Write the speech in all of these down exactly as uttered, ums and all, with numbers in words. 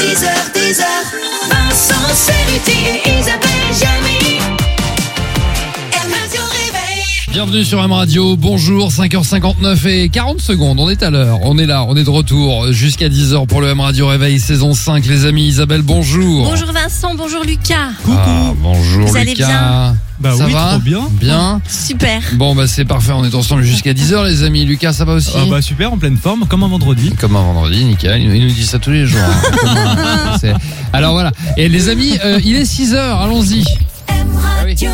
six heures, dix heures, Vincent Cerruti et Isabelle Jamie. M Radio Réveil. Bienvenue sur M Radio, bonjour, cinq heures cinquante-neuf et quarante secondes, on est à l'heure, on est là, on est de retour jusqu'à dix heures pour le M Radio Réveil saison cinq, les amis. Isabelle, bonjour. Bonjour Vincent, bonjour Lucas. Coucou. Ah, bonjour Vous Lucas. allez bien? Bah ça oui, va trop bien. Bien. Super. Bon bah c'est parfait, on est ensemble jusqu'à dix heures les amis. Lucas, ça va aussi? Ah bah super, en pleine forme, comme un vendredi. Comme un vendredi, nickel, il nous dit ça tous les jours. Hein. C'est... Alors voilà, et les amis, euh, il est six heures, allons-y. M Radio.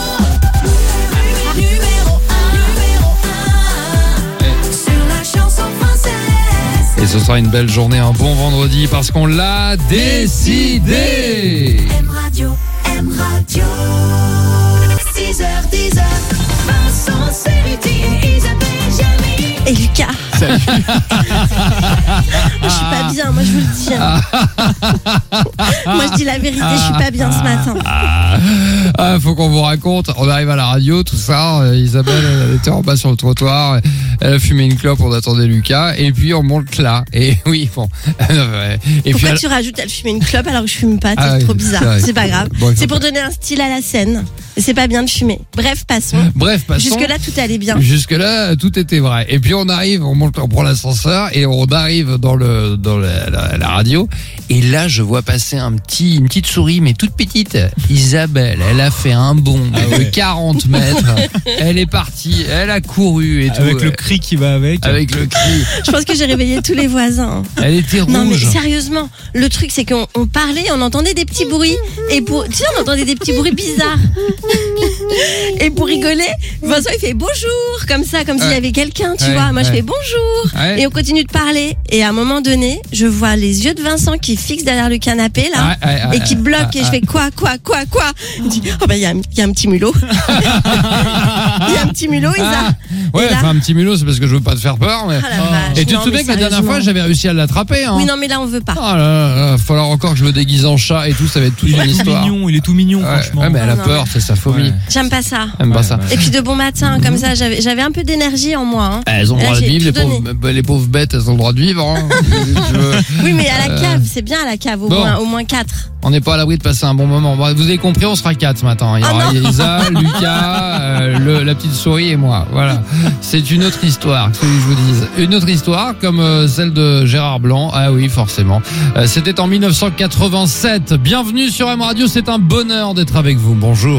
Et ce sera une belle journée, un bon vendredi, parce qu'on l'a décidé. M Radio, M Radio. six heures, dix heures, Vincent Cerruti et Isabelle Jamie. Et Lucas. Salut. Je suis pas bien, moi je vous le dis. hein. Moi je dis la vérité, je suis pas bien ce matin. Ah, ah, faut qu'on vous raconte. On arrive à la radio, tout ça. euh, Isabelle, elle était en bas sur le trottoir. Elle a fumé une clope, on attendait Lucas. Et puis on monte là. Et oui, bon. Et Pourquoi elle- tu rajoutes à fumer une clope alors que je fume pas? C'est Ah oui, trop c'est bizarre. vrai. C'est pas grave. Bon, il faut C'est pour pas- donner un style à la scène. Et c'est pas bien de fumer. Bref, passons. Bref, passons. Jusque-là, tout allait bien. Jusque-là, tout était vrai. Et puis on arrive, on monte, on prend l'ascenseur et on arrive dans le dans la, la- la radio. Et là, je vois passer un petit, une petite souris, mais toute petite. Isabelle, elle a fait un bond Ah de ouais. quarante mètres. Elle est partie, elle a couru et tout. Avec le cri qui va avec. Avec le cri. Je pense que j'ai réveillé tous les voisins. Elle était rouge. Non mais sérieusement, le truc c'est qu'on on parlait, on entendait des petits bruits et pour, tu sais, on entendait des petits bruits bizarres. Et pour rigoler, Vincent il fait bonjour comme ça, comme s'il y Ouais. avait quelqu'un, tu Ouais, vois. Moi je ouais. fais bonjour Ouais. et on continue de parler. Et à un moment donné, je vois les yeux de Vincent qui fixent derrière le canapé là Ouais, ouais, ouais, et qui ouais, bloquent ouais, et je fais quoi, quoi, quoi, quoi. Il dit oh ben il y, a un- il y a un petit mulot. Il y a un petit mulot, Isa. Ah, ouais, Et là- enfin un petit mulot, c'est parce que je veux pas te faire peur. Mais... Ah la vache. Et tu te Non, souviens mais que la dernière sérieusement. fois, j'avais réussi à l'attraper. Hein. Oui non mais là on veut pas. Oh là là là, falloir encore que je me déguise en chat et tout, ça va être toute Il une est tout histoire. mignon, il est tout mignon, Ouais, franchement. ouais, mais elle a Non, non, peur, c'est sa phobie. Ouais. J'aime pas ça. Elle aime pas Ouais, ça. ouais. Et puis de bon matin, comme ça, j'avais j'avais un peu d'énergie en moi. hein. Elles ont le Là, droit de j'ai vivre, les tout donné. pauvres, bah, les pauvres bêtes, elles ont le droit de vivre. Hein. Je veux- Oui, mais à la Euh, cave, c'est bien à la cave, au bon. moins, au moins quatre. On n'est pas à l'abri de passer un bon moment. Bon, vous avez compris, on sera quatre ce matin. Il y Ah aura non. Isa, Lucas, euh, le- la petite souris et moi. Voilà. C'est une autre histoire, que je vous dise. Une autre histoire, comme euh, celle de Gérard Blanc. Ah oui, forcément. Euh, C'était en mille neuf cent quatre-vingt-sept. Bienvenue sur M Radio. C'est un bonheur d'être avec vous. Bonjour.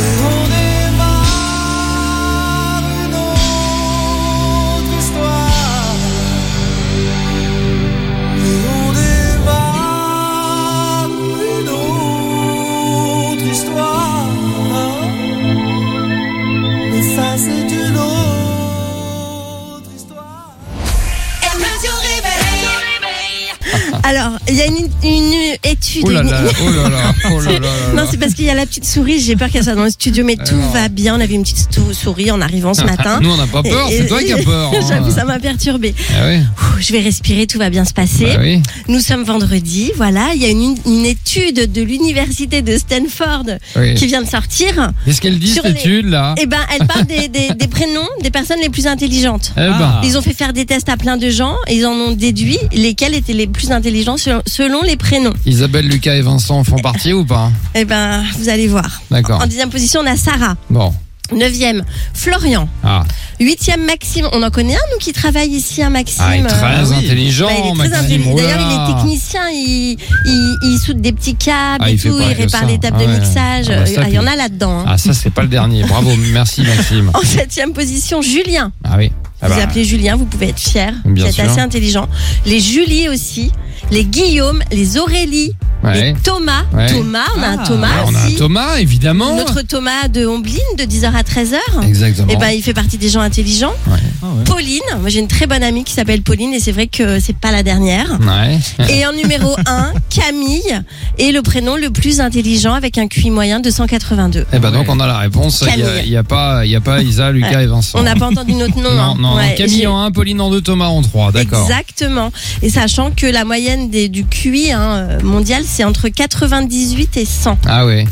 M Radio Réveil. Alors, il y a une, une étude. Oh là une- là, oh là là, oh là là là Non, là. c'est parce qu'il y a la petite souris, j'ai peur qu'elle soit dans le studio, mais tout Alors. va bien. On avait une petite sou- souris en arrivant ce matin. Nous, on n'a pas peur, Et- c'est toi qui as peur. hein. J'avoue, ça m'a perturbée. Ah oui, Ouh, Je vais respirer, tout va bien se passer. bah oui. Nous sommes vendredi, voilà. Il y a une, une étude de l'université de Stanford Oui. qui vient de sortir. Qu'est-ce qu'elle dit, Sur cette les- étude, là? Eh ben, elle parle des, des, des prénoms des personnes les plus intelligentes. Eh ben. Ah. Ils ont fait faire des tests à plein de gens et ils en ont déduit lesquels étaient les plus intelligents selon, selon les prénoms. Isabelle, Lucas et Vincent font partie ou pas? Eh ben, vous allez voir. D'accord. En dixième position, on a Sarah. Bon. Neuvième, Florian. Ah, Huitième, Maxime. On en connaît un, nous, qui travaille ici, un Maxime. ah il est très Euh, oui. intelligent, bah, il est très Maxime. intelligent. Oh là D'ailleurs, il là. est technicien. Il, il, il soude des petits câbles Ah, et il fait tout. pas Il que répare ça. les tables Ah de ouais. mixage. Ah bah ça, Ah, il y en puis- a là-dedans. hein. Ah, ça, c'est pas le dernier. Bravo, merci, Maxime. En septième position, Julien. Ah oui. Ah Vous bah, appelez Julien, vous pouvez être fier. Bien Vous êtes sûr. assez intelligent. Les Julie aussi. Les Guillaume, les Aurélie, ouais. les Thomas. Ouais. Thomas, on a un Ah. Thomas Ah, on a un aussi. Thomas, évidemment. Notre Thomas de Omblin de dix heures à treize heures. Exactement. Et ben, il fait partie des gens intelligents. Ah ouais. Pauline, moi j'ai une très bonne amie qui s'appelle Pauline et c'est vrai que c'est pas la dernière. Ouais. Et en numéro un, Camille, et le prénom le plus intelligent avec un Q I moyen de cent quatre-vingt-deux. Eh ben donc on a la réponse. Il y a, Camille. il y a pas, il y a pas Isa, Lucas Ouais. et Vincent. On n'a pas entendu notre nom. Non, hein. non. Ouais, Camille j'ai- en un, Pauline en deux, Thomas en trois. D'accord. Exactement. Et sachant que la moyenne des, du Q I hein, euh, mondial, c'est entre quatre-vingt-dix-huit et cent. Ah ouais.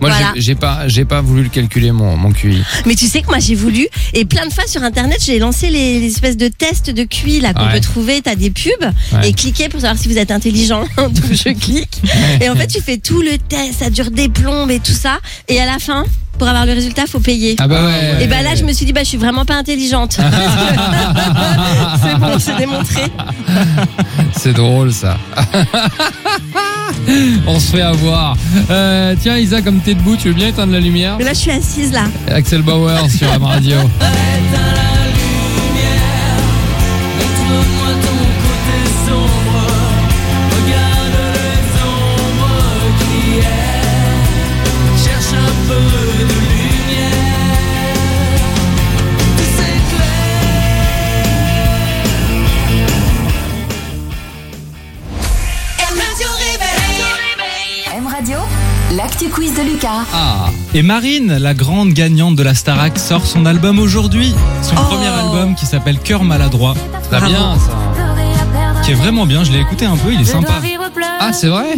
Moi, Voilà. j'ai, j'ai pas, j'ai pas voulu le calculer mon, mon Q I. Mais tu sais que moi j'ai voulu, et plein de fois sur internet j'ai lancé les, les espèces de tests de Q I là qu'on Ouais. peut trouver. T'as des pubs Ouais. et cliquer pour savoir si vous êtes intelligent. Donc je clique et en fait tu fais tout le test, ça dure des plombes et tout ça, et à la fin pour avoir le résultat faut payer. Ah bah ouais. Et bah là je me suis dit bah je suis vraiment pas intelligente. C'est bon, c'est démontré. C'est drôle ça. On se fait avoir. Euh, tiens Isa, comme t'es debout, tu veux bien éteindre la lumière? Mais là je suis assise là. Axel Bauer sur M Radio. M Radio réveil. M Radio, l'actu quiz de Lucas. Ah, Et Marine, la grande gagnante de la Starac, sort son album aujourd'hui. Son Oh. premier album qui s'appelle Cœur maladroit, très Bravo. bien ça. qui est vraiment bien. Je l'ai écouté un peu, il est sympa. Ah, c'est vrai?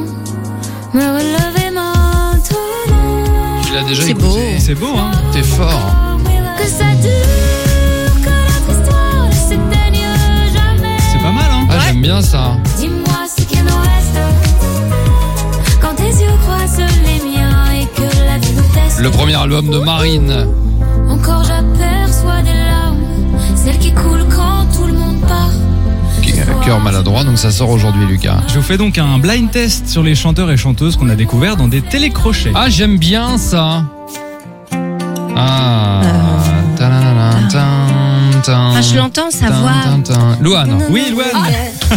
Tu l'as déjà C'est écouté. beau. C'est beau, hein? T'es fort. C'est pas mal, hein? Ah, j'aime bien ça. Dis-moi ce qu'il nous reste quand tes yeux croisent les miens et que la vie nous teste. Le premier album de Marine. Encore j'aperçois des larmes, celles qui coulent quand tout le monde part. Cœur maladroit, donc ça sort aujourd'hui, Lucas. Je vous fais donc un blind test sur les chanteurs et chanteuses qu'on a découverts dans des télécrochets. Ah, j'aime bien ça. Ah. Ta-la-la-la, tan, tan, Ah, je l'entends sa tan, voix. tan, tan. Louane. Oui, Louane.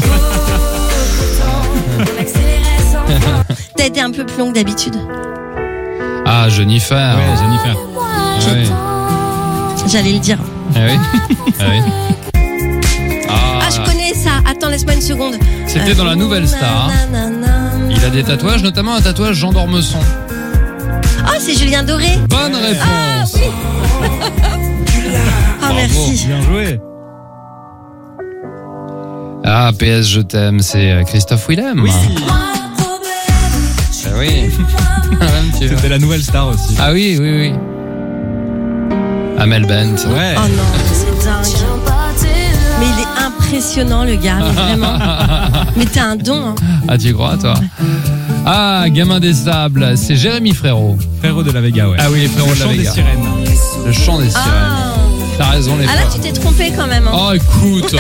T'as été un peu plus long que d'habitude. Ah, Jennifer. Ouais, Jennifer. Ah oui. J'allais le dire. Ah oui. Ah oui. Ah, Ah, je connais ça. Attends, laisse-moi une seconde. c'était dans la Nouvelle Star. Nanana. Il a des tatouages, notamment un tatouage Jean d'Ormesson. Oh, c'est Julien Doré. Bonne réponse. Ah, Bravo. merci. Bien joué. Ah, P S, je t'aime, c'est euh, Christophe Willem. Oui. Ah oui. Même tu veux. C'était la Nouvelle Star aussi. Ah oui, oui, oui. Amel Bent. Ouais. Oh non, c'est dingue. Mais il est impressionnant, le gars, mais vraiment. Mais t'as un don, hein. Ah, tu crois, toi? Ah, Gamin des Sables, c'est Jérémy Frérot. Frérot de la Vega, ouais. Ah oui, les frérots Le de la chant des Vega. sirènes. Le chant des sirènes. Ah, T'as raison, les ah là, frères. tu t'es trompé quand même, hein. Oh, écoute.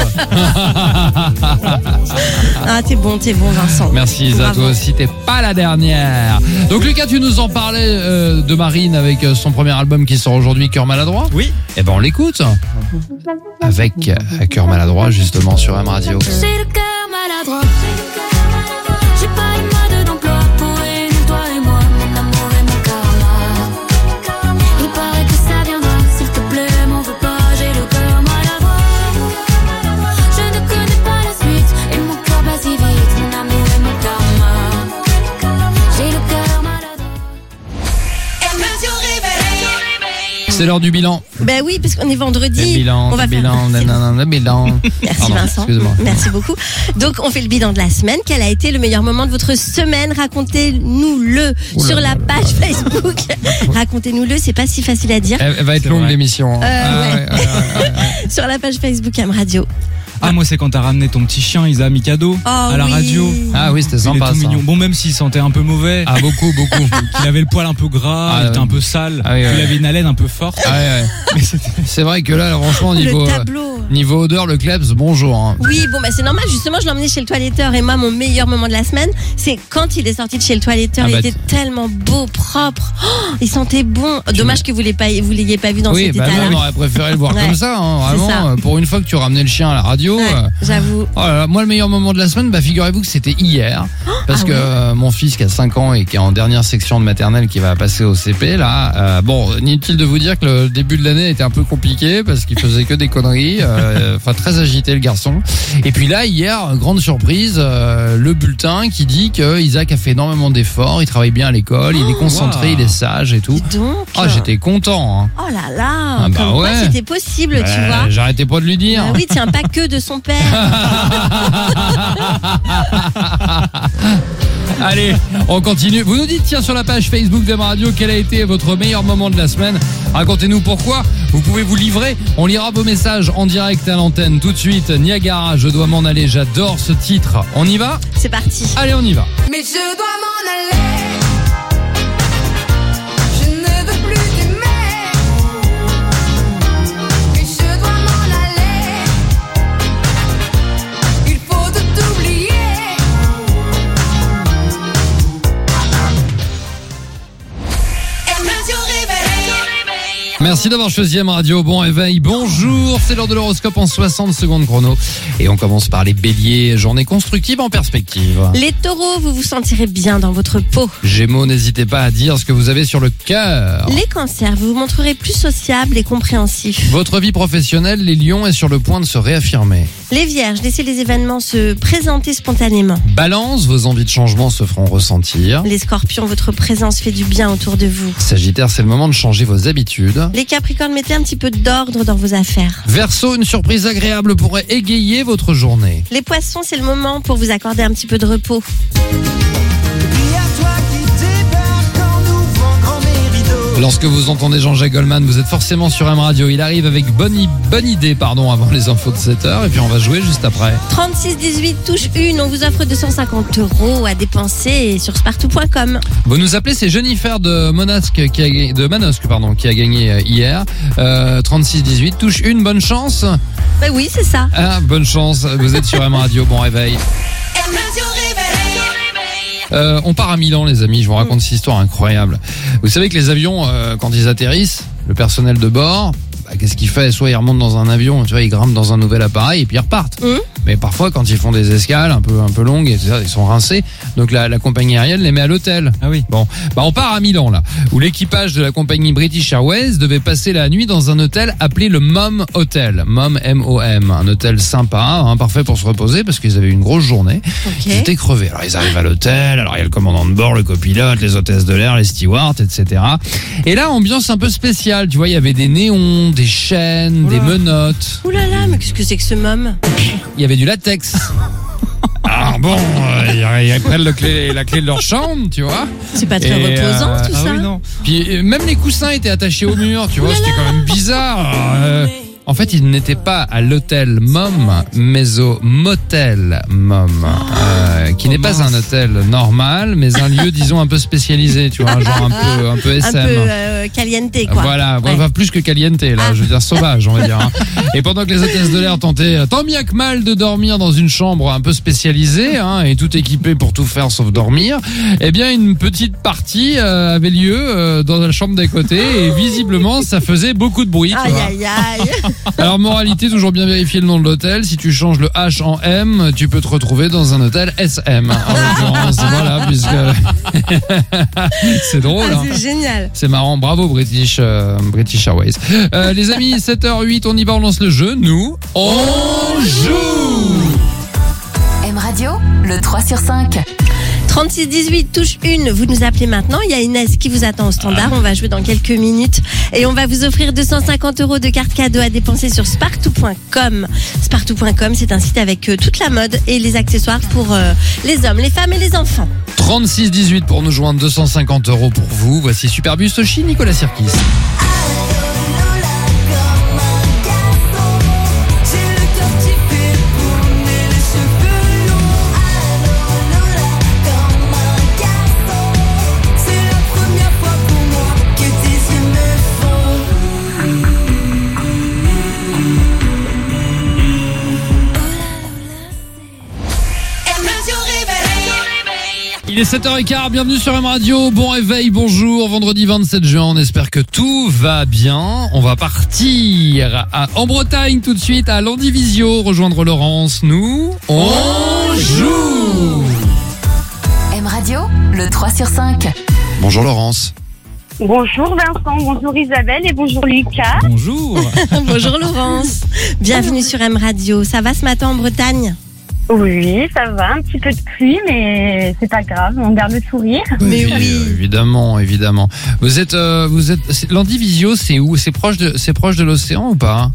Ah, t'es bon, t'es bon, Vincent. Merci Isa, Bravo. toi aussi, t'es pas la dernière. Donc Lucas, tu nous en parlais euh, de Marine avec euh, son premier album qui sort aujourd'hui, Cœur maladroit. Oui. Eh ben on l'écoute. Avec euh, Cœur maladroit, justement, sur M Radio. J'ai le cœur maladroit. J'ai pas une mode d'emploi pour réunir toi et moi, mon amour et mon karma. Il paraît que ça viendra, s'il te plaît, m'en veux pas, j'ai le cœur maladroit. Je ne connais pas la suite et mon cœur bat si vite, mon amour et mon karma. J'ai le cœur maladroit. M Radio réveil. C'est l'heure du bilan. Ben oui, parce qu'on est vendredi. Le bilan, on va le faire bilan, C'est- nanana, le bilan. Merci Pardon, Vincent. excuse-moi. Merci beaucoup. Donc on fait le bilan de la semaine. Quel a été le meilleur moment de votre semaine? Racontez-nous-le Ouh là sur là la là page Facebook. Racontez-nous-le, c'est pas si facile à dire. Elle, elle va être C'est longue vrai. l'émission. hein. Euh, Ah, ouais. ouais, ouais, ouais, ouais. Sur la page Facebook M Radio. Ah, moi, c'est quand t'as ramené ton petit chien, Isa Mikado, Oh, à la oui. radio. Ah oui, c'était Il est sympa tout ça. mignon. Bon, même s'il sentait un peu mauvais, Ah beaucoup, beaucoup. qu'il avait le poil un peu gras, Ah, il était ouais. un peu sale, Ah oui, qu'il ouais. avait une haleine un peu forte. Ah, ouais, ouais. Mais c'était- C'est vrai que là, franchement, niveau, Le euh, tableau. niveau odeur, le Klebs, bonjour. hein. Oui, bon, bah c'est normal. Justement, je l'ai emmené chez le toiletteur. Et moi, mon meilleur moment de la semaine, c'est quand il est sorti de chez le toiletteur. Ah il bah, était tellement beau, propre. Oh, il sentait bon. Dommage que vous l'ayez pas, vous l'ayez pas vu dans Oui, cet bah état-là. non, on aurait préféré le voir Ouais, comme ça, hein, c'est vraiment. ça. euh, Pour une fois que tu ramenais le chien à la radio. Ouais, euh, j'avoue. Oh là là, moi, le meilleur moment de la semaine, bah, figurez-vous que c'était hier. Parce ah que ouais. euh, mon fils qui a cinq ans et qui est en dernière section de maternelle qui va passer au C P, là, euh, bon, inutile de vous dire que le début de l'année était un peu compliqué parce qu'il faisait que des conneries. euh, Enfin, très agité le garçon. Et puis là, hier, grande surprise, euh, le bulletin qui dit que Isaac a fait énormément d'efforts, il travaille bien à l'école, il est concentré, wow. il est sage et tout. Dis donc. Ah, j'étais content. Hein. Oh là là. Ah bah comme quoi ouais. c'était possible, tu Bah, vois. J'arrêtais pas de lui dire. Bah oui, tiens, pas que de son père. Allez, On continue. Vous nous dites, tiens, sur la page Facebook d'M Radio, quel a été votre meilleur moment de la semaine. Racontez-nous pourquoi. Vous pouvez vous livrer. On lira vos messages en direct à l'antenne tout de suite. Niagara, je dois m'en aller. J'adore ce titre. On y va ? C'est parti. Allez, on y va. Mais je dois m'en aller. Je ne veux plus t'aimer. Et je dois m'en aller. Il faut tout oublier. M Radio réveil. Merci d'avoir choisi M Radio. Bon réveil, bonjour. C'est l'heure de l'horoscope en soixante secondes chrono. Et on commence par les béliers. Journée constructive en perspective. Les taureaux, vous vous sentirez bien dans votre peau. Gémeaux, n'hésitez pas à dire ce que vous avez sur le cœur. Les cancers, vous vous montrerez plus sociable et compréhensif. Votre vie professionnelle, les lions, est sur le point de se réaffirmer. Les vierges, laissez les événements se présenter spontanément. Balance, vos envies de changement se feront ressentir. Les scorpions, votre présence fait du bien autour de vous. Sagittaire, c'est le moment de changer vos habitudes. Les capricornes, mettez un petit peu d'ordre dans vos affaires. Verseau, une surprise agréable pourrait égayer votre journée. Les poissons, c'est le moment pour vous accorder un petit peu de repos. Lorsque vous entendez Jean-Jacques Goldman, vous êtes forcément sur M Radio. Il arrive avec bonne, i- bonne idée pardon, avant les infos de sept heures. Et puis on va jouer juste après. trente-six dix-huit touche une, on vous offre deux cent cinquante euros à dépenser sur spartou point com. Vous nous appelez, c'est Jennifer de Monasque qui a, gagné- de Manosque pardon, qui a gagné euh, hier. Euh, trente-six dix-huit, touche une, bonne chance. Bah oui, c'est ça. Ah, bonne chance, vous êtes sur M Radio, bon réveil. M Radio réveil. Euh, on part à Milan les amis, je vous raconte cette histoire incroyable. Vous savez que les avions, euh, quand ils atterrissent, le personnel de bord, bah, qu'est-ce qu'il fait ? Soit ils remontent dans un avion, tu vois, ils grimpent dans un nouvel appareil et puis ils repartent. Mmh. Mais parfois quand ils font des escales un peu un peu longues, et tout ça, ils sont rincés, donc la, la compagnie aérienne les met à l'hôtel. Ah oui. Bon, bah on part à Milan là, où l'équipage de la compagnie British Airways devait passer la nuit dans un hôtel appelé le Mom Hotel, Mom M O M, un hôtel sympa, hein, parfait pour se reposer parce qu'ils avaient eu une grosse journée. Ils Ok. étaient crevés. Alors ils arrivent à l'hôtel, alors il y a le commandant de bord, le copilote, les hôtesses de l'air, les stewards, et cetera. Et là, ambiance un peu spéciale, tu vois, il y avait des néons, des chaînes, des menottes, Ouh là là, mais qu'est-ce que c'est que ce mom ? il y avait du latex. Ah bon, euh, ils prennent le clé, la clé de leur chambre, tu vois. C'est pas très Et, reposant euh, tout Ah ça. oui, non. Puis euh, même les coussins étaient attachés au mur, tu vois, c'était quand même bizarre. Euh, en fait, ils n'étaient pas à l'hôtel Mom, mais au motel Mom, euh, qui n'est pas un hôtel normal, mais un lieu, disons, un peu spécialisé, tu vois, genre un peu, un peu Un S peu M. euh, caliente quoi. Voilà, Ouais. enfin, plus que caliente là, je veux dire sauvage, on va dire. hein. Et pendant que les hôtesses de l'air tentaient tant bien que mal de dormir dans une chambre un peu spécialisée hein, et tout équipée pour tout faire sauf dormir, eh bien une petite partie euh, avait lieu euh, dans la chambre d'à côté et visiblement ça faisait beaucoup de bruit. Tu Aïe vois. aïe aïe. Alors moralité, toujours bien vérifier le nom de l'hôtel. Si tu changes le H en M, tu peux te retrouver dans un hôtel S M. En l'occurrence, voilà, puisque c'est drôle. Ah, hein. c'est génial. C'est marrant, bravo British, euh, British Airways. Euh, les amis, sept heures huit, on y va, on lance le jeu. Nous, on joue. M Radio, le trois sur cinq. trente-six dix-huit touche une, vous nous appelez maintenant. Il y a Inès qui vous attend au standard. On va jouer dans quelques minutes. Et on va vous offrir deux cent cinquante euros de cartes cadeaux à dépenser sur spartou point com. spartou point com, c'est un site avec euh, toute la mode et les accessoires pour euh, les hommes, les femmes et les enfants. trente-six dix-huit pour nous joindre, deux cent cinquante euros pour vous. Voici Superbus Oshi, Nicolas Sirkis. M Radio réveil. Il est sept heures quinze, bienvenue sur M Radio, bon réveil, bonjour, vendredi vingt-sept juin, on espère que tout va bien. On va partir à- en Bretagne tout de suite, à Landivisio, rejoindre Laurence. Nous, on joue. M Radio, le trois sur cinq. Bonjour Laurence. Bonjour Vincent, bonjour Isabelle et bonjour Lucas. Bonjour. Bonjour Laurence. Bienvenue sur M Radio. Ça va ce matin en Bretagne ? Oui, ça va, un petit peu de pluie, mais c'est pas grave, on garde le sourire. Mais Évi- oui. Évidemment, évidemment. Vous êtes, euh, vous êtes, c'est- Landivisio, c'est où? C'est proche de, c'est proche de l'océan ou pas?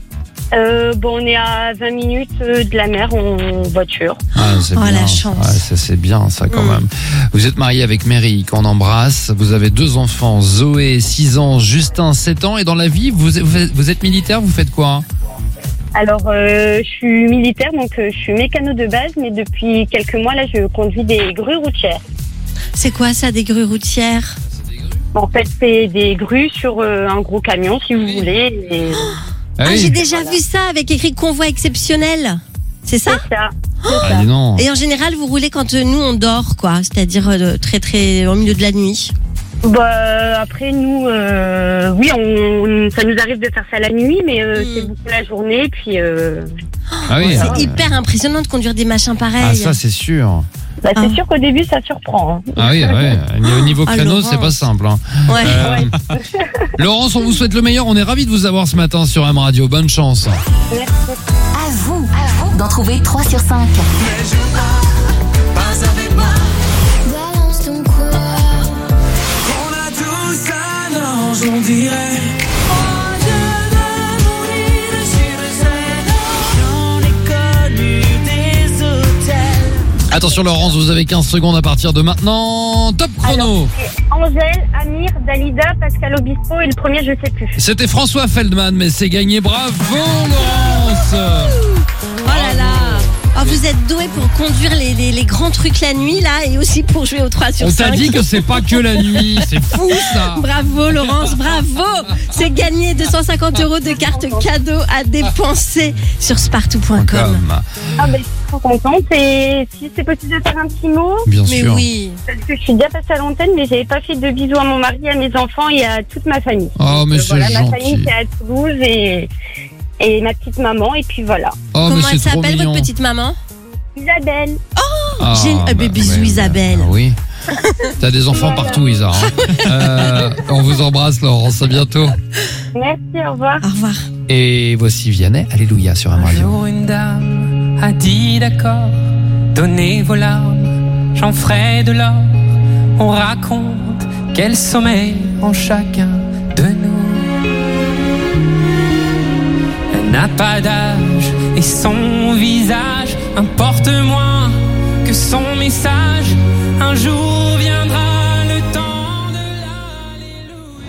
Euh, bon, on est à vingt minutes euh, de la mer en voiture. Ah, c'est Oh, bien. la chance. Ouais, ça, c'est bien, ça, quand Mm. même. Vous êtes marié avec Mary, qu'on embrasse. Vous avez deux enfants, Zoé, six ans, Justin, sept ans. Et dans la vie, vous, vous, êtes- vous êtes militaire, vous faites quoi? Alors, euh, je suis militaire, donc euh, je suis mécano de base, mais depuis quelques mois, là, je conduis des grues routières. C'est quoi ça, des grues routières? En fait, c'est des grues sur euh, un gros camion, si vous voulez. Et Ah, Ah, oui. j'ai déjà vu ça avec écrit convoi exceptionnel. C'est ça? c'est ça. Ah, dis non. Et en général, vous roulez quand euh, nous on dort, quoi. C'est-à-dire euh, très très au milieu de la nuit. Bah, après, nous, euh, oui, on, ça nous arrive de faire ça la nuit, mais euh, Mm. c'est beaucoup la journée. Puis, euh, Ah oui. C'est hyper impressionnant de conduire des machins pareils. Ah, ça, c'est sûr. bah, c'est Ah. sûr qu'au début, ça surprend. hein. Ah oui, ouais. Au niveau Ah, créneau, Laurence. c'est pas simple. Hein. Ouais. Euh, Laurence, on vous souhaite le meilleur. On est ravis de vous avoir ce matin sur M Radio. Bonne chance. Merci. À vous, à vous d'en trouver trois sur cinq. Balance ton corps. On a tous un ange, on dirait. J'en ai connu des hôtels. Attention, Laurence, vous avez quinze secondes à partir de maintenant. Top chrono. C'est Angèle, Amir, Dalida, Pascal Obispo et le premier, je sais plus. C'était François Feldman, mais c'est gagné. Bravo, Laurence. Oh là là. Oh, vous êtes doué pour conduire les, les, les grands trucs la nuit là et aussi pour jouer au trois sur On cinq. t'a dit que c'est pas que la nuit. C'est fou, ça. Bravo Laurence, bravo. C'est gagné deux cent cinquante euros de cartes cadeaux à dépenser sur spartou point com. Comme. Ah, ben, je suis trop contente. Et si c'est possible de faire un petit mot, Bien Mais sûr. oui. parce que je suis déjà passée à l'antenne, mais j'avais pas fait de bisous à mon mari, à mes enfants et à toute ma famille. Oh, mais Euh, c'est voilà, ma gentil. famille, c'est à Toulouse et, et ma petite maman, et puis voilà. Oh, Comment mais elle c'est trop s'appelle mignon. votre petite maman? Isabelle. Ah, Gén- euh, bah, bisous, ouais, Isabelle. bah, oui. T'as des enfants partout, Isa. hein. Euh, on vous embrasse, Laurence. À bientôt. Merci, au revoir. Au revoir. Et voici Vianney. Alléluia sur M Un Radio. jour une dame a dit d'accord, donnez vos larmes, j'en ferai de l'or. On raconte quel sommeil en chacun de nous. Elle n'a pas d'âge et son visage importe moins que son message. Un jour viendra le temps de l'alléluia.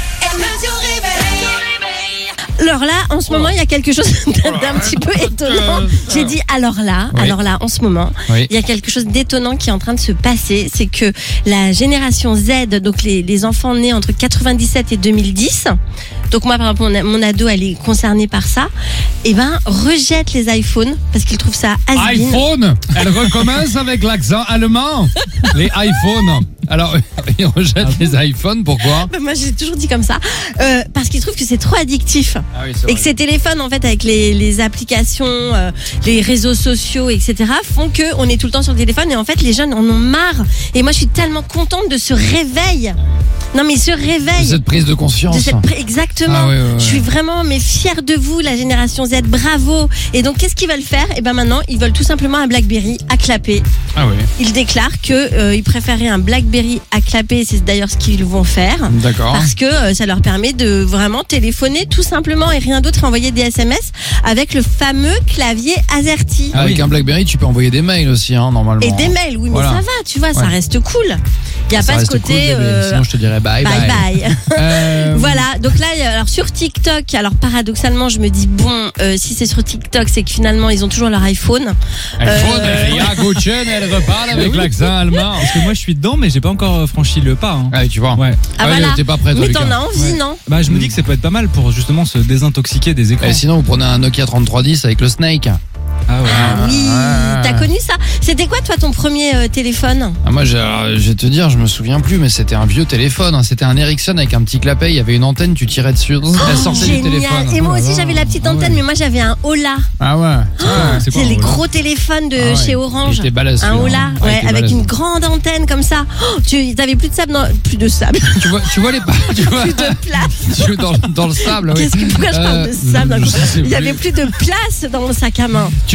Alors là, en ce moment, il y a quelque chose d'un petit peu étonnant. J'ai dit alors là, Oui. alors là, en ce moment, Oui. il y a quelque chose d'étonnant qui est en train de se passer. C'est que la génération Z, donc les, les enfants nés entre quatre-vingt-dix-sept et deux mille dix, donc moi par exemple, mon, mon ado, elle est concernée par ça, et ben rejette les iPhones parce qu'ils trouvent ça has-been. iPhone. Elle recommence avec l'accent allemand. Les iPhones. Alors, ils rejettent les iPhones. Pourquoi? Moi, j'ai toujours dit comme ça, euh, parce qu'ils trouvent que c'est trop addictif. Ah oui, Et que ces téléphones, en fait, avec les, les applications, euh, les réseaux sociaux, et cetera, font que on est tout le temps sur le téléphone. Et en fait, les jeunes en ont marre. Et moi, je suis tellement contente de ce réveil. Non, mais ce réveil. Cette prise de conscience. De cette pré- Exactement. Ah ouais, ouais, ouais. Je suis vraiment mais fière de vous, la génération Z. Bravo. Et donc, qu'est-ce qu'ils veulent faire? Et ben maintenant, ils veulent tout simplement un BlackBerry à clapper. Ah oui. Ils déclarent que euh, ils préféraient un BlackBerry à clapper. C'est d'ailleurs ce qu'ils vont faire. D'accord. Parce que euh, ça leur permet de vraiment téléphoner tout simplement et rien d'autre et envoyer des S M S avec le fameux clavier AZERTY. Avec un BlackBerry, tu peux envoyer des mails aussi, hein, normalement. Et des mails, oui, Voilà. mais ça va, tu vois, ça Ouais. reste cool. Il n'y a Ça pas ce reste côté. cool, bébé. euh, Sinon, je te dirais bye bye bye. bye. Euh, Voilà, donc là, alors sur TikTok, alors paradoxalement, je me dis bon, euh, si c'est sur TikTok, c'est que finalement ils ont toujours leur iPhone. iPhone, Euh, et Gutchen, elle reparle avec oui. l'accent allemand. Parce que moi je suis dedans, mais j'ai pas encore franchi le pas. hein. Ah, tu vois. Ouais. Ah Ouais, voilà. T'es pas prêt, toi, Mais Lucas. t'en as envie, Ouais. non? Bah je me dis que ça peut être pas mal pour justement se désintoxiquer des écrans. Et sinon, vous prenez un Nokia trente-trois dix avec le Snake. Ah ouais. Ah oui, Ah. t'as connu ça? C'était quoi toi ton premier euh, téléphone? Ah, moi, j'ai- alors, je vais te dire, je me souviens plus, mais c'était un vieux téléphone. hein. C'était un Ericsson avec un petit clapet. Il y avait une antenne, tu tirais dessus. Elle sortait du téléphone. Génial. Et moi aussi j'avais la petite Ah ouais. antenne, mais moi j'avais un Ola. Ah ouais. c'est quoi, C'est les Ola gros téléphones de Ah ouais. chez Il Orange. était balèze, Un celui-là, Ola, hein. ouais, il était avec balèze. une grande antenne comme ça. Oh, tu t'avais plus de sable dans, plus de sable, Tu vois, tu vois les pas. Tu vois, plus de place. tu- dans, dans le sable. Oui. Qu'est-ce que pourquoi je parle de Euh, sable? je sais Il y avait plus. plus de place dans mon sac à main. Tu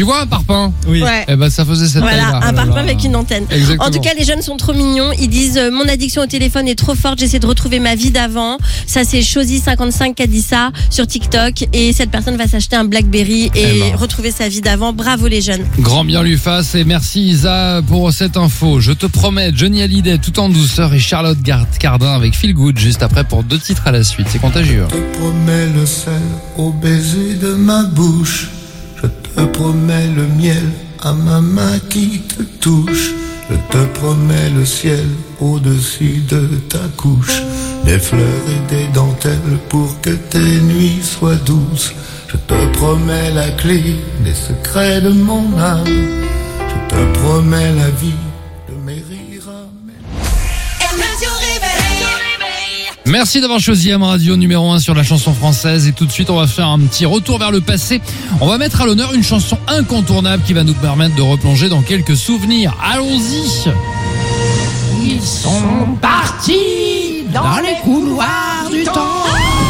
Tu vois un parpaing? Oui. Ouais. Eh ben, ça faisait cette Voilà, taille-là. un Oh là parpaing là. avec une antenne. Exactement. En tout cas, les jeunes sont trop mignons. Ils disent euh, mon addiction au téléphone est trop forte. J'essaie de retrouver ma vie d'avant. Ça, c'est Chosy cinquante-cinq qui a dit ça sur TikTok. Et cette personne va s'acheter un BlackBerry et Eh ben. retrouver sa vie d'avant. Bravo les jeunes. Grand bien lui fasse et merci Isa pour cette info. Je te promets, Johnny Hallyday tout en douceur et Charlotte Gard- Cardin avec Feel Good juste après pour deux titres à la suite. C'est contagieux. Je te promets le sel au baiser de ma bouche. Je te promets le miel à ma main qui te touche. Je te promets le ciel au-dessus de ta couche. Des fleurs et des dentelles pour que tes nuits soient douces. Je te promets la clé des secrets de mon âme. Je te promets la vie de mes rires amers. M Radio Réveil. Merci d'avoir choisi M Radio numéro un sur la chanson française et tout de suite on va faire un petit retour vers le passé. On va mettre à l'honneur une chanson incontournable qui va nous permettre de replonger dans quelques souvenirs. Allons-y. Ils sont partis dans les couloirs du temps.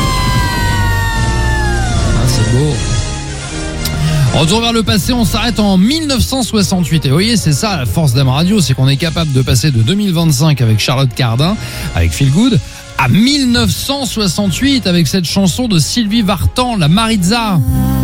Ah, c'est beau. Retour vers le passé, on s'arrête en mille neuf cent soixante-huit. Et vous voyez, c'est ça la force d'M Radio, c'est qu'on est capable de passer de deux mille vingt-cinq avec Charlotte Cardin, avec Feel Good, à mille neuf cent soixante-huit avec cette chanson de Sylvie Vartan, La Maritza.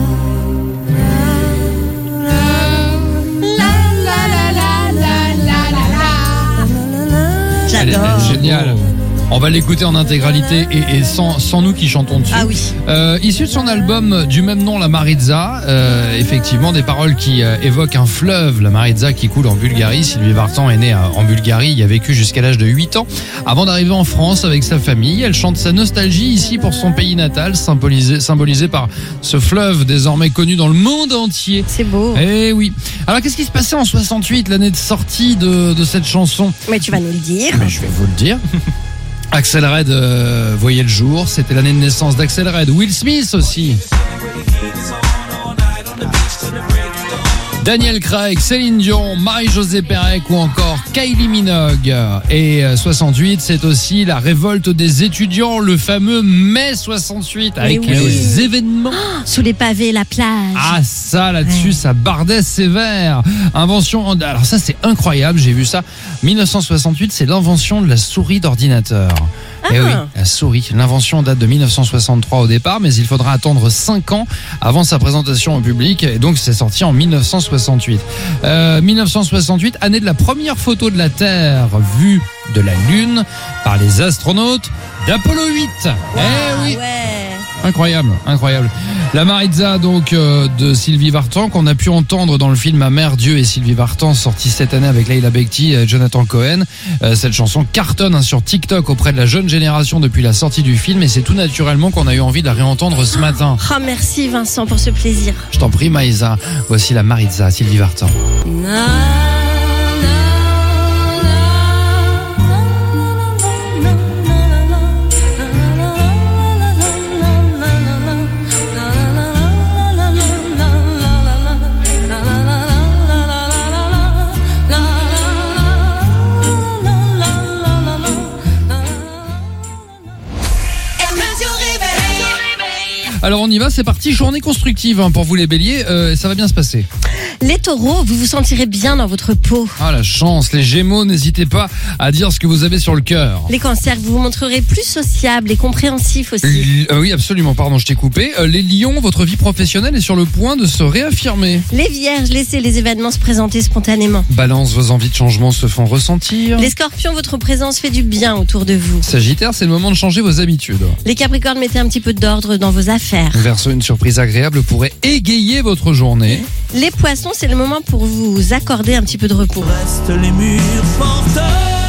Elle est, elle J'adore. est géniale. On va l'écouter en intégralité et, et sans, sans nous qui chantons dessus. Ah oui. Euh, issu de son album du même nom, La Maritza, euh, effectivement des paroles qui euh, évoquent un fleuve, la Maritza, qui coule en Bulgarie. Sylvie Vartan est née euh, en Bulgarie, il y a vécu jusqu'à l'âge de huit ans. Avant d'arriver en France avec sa famille, elle chante sa nostalgie ici pour son pays natal, symbolisé, symbolisé par ce fleuve désormais connu dans le monde entier. C'est beau. Eh oui. Alors qu'est-ce qui se passait en soixante-huit, l'année de sortie de, de cette chanson? Mais tu vas nous le dire. Mais je vais vous le dire. Axel Red euh, voyait le jour, c'était l'année de naissance d'Axel Red. Will Smith aussi. Daniel Craig, Céline Dion, Marie-Josée Pérec ou encore Kylie Minogue. Et euh, soixante-huit, c'est aussi la révolte des étudiants, le fameux mai soixante-huit, avec oui. les événements. Sous les pavés, la plage. Ah ça là-dessus, Ouais. ça bardait sévère. Invention, alors ça c'est incroyable, j'ai vu ça. mille neuf cent soixante-huit, c'est l'invention de la souris d'ordinateur. Ah. Eh oui, la souris. L'invention date de mille neuf cent soixante-trois au départ, mais il faudra attendre cinq ans avant sa présentation au public. Et donc c'est sorti en mille neuf cent soixante-huit. Euh, mille neuf cent soixante-huit, année de la première photo de la Terre vue de la Lune par les astronautes d'Apollo huit. Ah, Eh oui. ouais. Incroyable, incroyable. La Maritza donc euh, de Sylvie Vartan qu'on a pu entendre dans le film Ma mère, Dieu et Sylvie Vartan, sorti cette année avec Leila Bekti et Jonathan Cohen. Euh, cette chanson cartonne hein, sur TikTok auprès de la jeune génération depuis la sortie du film et c'est tout naturellement qu'on a eu envie de la réentendre ce matin. Oh, merci Vincent pour ce plaisir. Je t'en prie Maïsa, voici la Maritza, Sylvie Vartan. M Radio Réveil. Alors on y va, c'est parti, journée constructive hein, pour vous les béliers, euh, ça va bien se passer. Les taureaux, vous vous sentirez bien dans votre peau. Ah la chance, les gémeaux, n'hésitez pas à dire ce que vous avez sur le cœur. Les cancers, vous vous montrerez plus sociable et compréhensif aussi. L- euh, oui, absolument, pardon, je t'ai coupé. Euh, les lions, votre vie professionnelle est sur le point de se réaffirmer. Les vierges, laissez les événements se présenter spontanément. Balance, vos envies de changement se font ressentir. Les scorpions, votre présence fait du bien autour de vous. Sagittaire, c'est le moment de changer vos habitudes. Les capricornes, mettez un petit peu d'ordre dans vos affaires. Verseau, une surprise agréable pourrait égayer votre journée. Les poissons, c'est le moment pour vous accorder un petit peu de repos. Restent les murs porteurs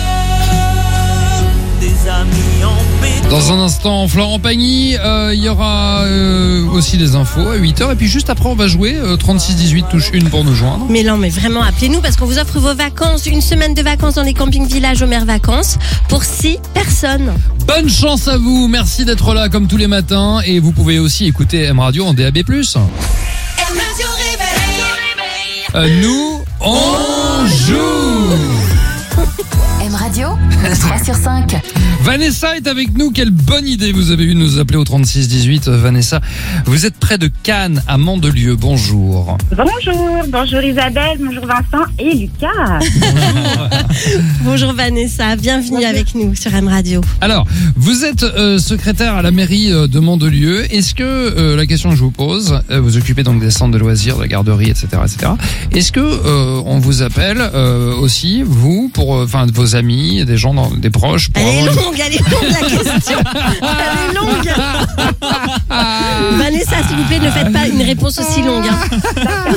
des amis en béton. Dans un instant, Florent Pagny, euh, il y aura euh, aussi des infos à huit heures. Et puis juste après, on va jouer euh, trente-six dix-huit, touche une pour nous joindre. Mais non, mais vraiment, appelez-nous parce qu'on vous offre vos vacances. Une semaine de vacances dans les campings villages Homer Vacances pour six personnes. Bonne chance à vous, merci d'être là comme tous les matins. Et vous pouvez aussi écouter M Radio en D A B plus. M Radio Réveil. Euh, nous, on joue. M Radio, le trois sur cinq. Vanessa est avec nous, quelle bonne idée vous avez eu de nous appeler au trente-six dix-huit. Vanessa, vous êtes près de Cannes, à Mandelieu, bonjour. Bonjour, bonjour Isabelle, bonjour Vincent et Lucas. Bonjour Vanessa, bienvenue Bonjour. avec nous sur M Radio. Alors, vous êtes euh, secrétaire à la mairie euh, de Mandelieu. Est-ce que, euh, la question que je vous pose, euh, vous occupez donc des centres de loisirs, de la garderie, et cetera, et cetera. Est-ce que euh, on vous appelle euh, aussi, vous, pour, enfin, euh, vos amis, des gens, dans, des proches, pour Elle est avoir une- longue, elle est longue la question. Elle est longue. Vanessa, s'il vous plaît, ne faites pas une réponse aussi longue. hein.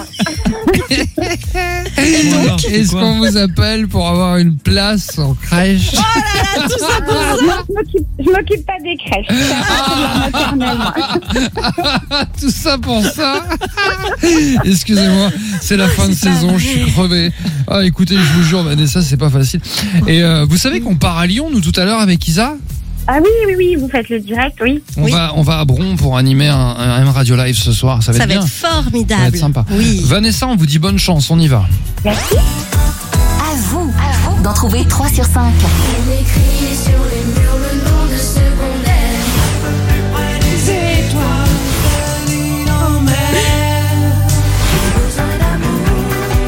Et donc, Alors, c'est est-ce quoi qu'on vous appelle pour avoir une place en crèche? Oh là là, tout ça pour ça. Je m'occupe- je m'occupe pas des crèches. Ça, c'est la maternelle, moi. Tout ça pour ça. Excusez-moi, c'est la fin de c'est pas saison, je suis crevé. Ah, écoutez, je vous jure, Vanessa, c'est pas facile. Et euh, vous savez qu'on part à Lyon, nous, tout à l'heure, avec Isa. Ah oui, oui, oui, vous faites le direct, oui. On Oui. va, on va à Bron pour animer un, un M Radio Live ce soir. Ça va Ça être va bien. être formidable. Ça va être sympa. Oui. Vanessa, on vous dit bonne chance, on y va. Merci. À vous, à vous d'en trouver trois sur cinq. Il écrit sur les murs le nom de ce qu'on aime. C'est toi, ligne en mer. J'ai besoin d'amour.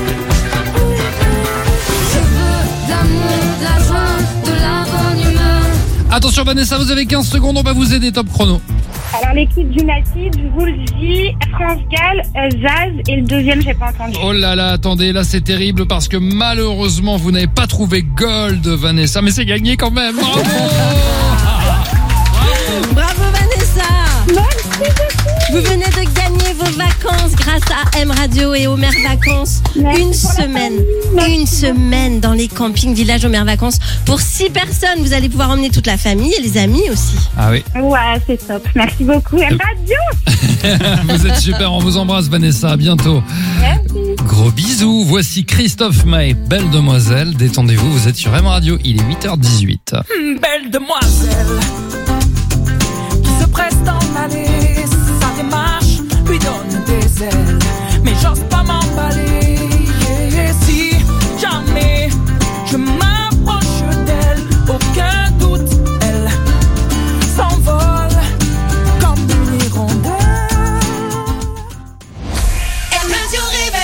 Je veux de l'amour, de la joie, de la bonne humeur. Attention, Vanessa, vous avez quinze secondes, on va vous aider, top chrono. Alors l'équipe du United, je vous le dis, France Gall, euh, Zaz et le deuxième, j'ai pas entendu. Oh là là, attendez, là c'est terrible parce que malheureusement vous n'avez pas trouvé Gold, Vanessa, mais c'est gagné quand même. Bravo. Bravo Vanessa. Vous venez de gagner vos vacances grâce à M Radio et Omer Vacances. Merci Une pour la semaine, famille. Merci une semaine dans les campings Village Omer Vacances pour six personnes. Vous allez pouvoir emmener toute la famille et les amis aussi. Ah oui, Ouais, c'est top. Merci beaucoup. M Radio. vous êtes super, on vous embrasse Vanessa, à bientôt. Merci. Gros bisous, voici Christophe Maé, Belle Demoiselle, détendez-vous, vous êtes sur M Radio, il est huit heures dix-huit. Belle demoiselle qui se presse d'en aller, sa démarche lui donne des ailes, mais j'ose pas m'emballer. Et si jamais je m'approche d'elle, aucun doute, elle s'envole comme une hirondelle. M Radio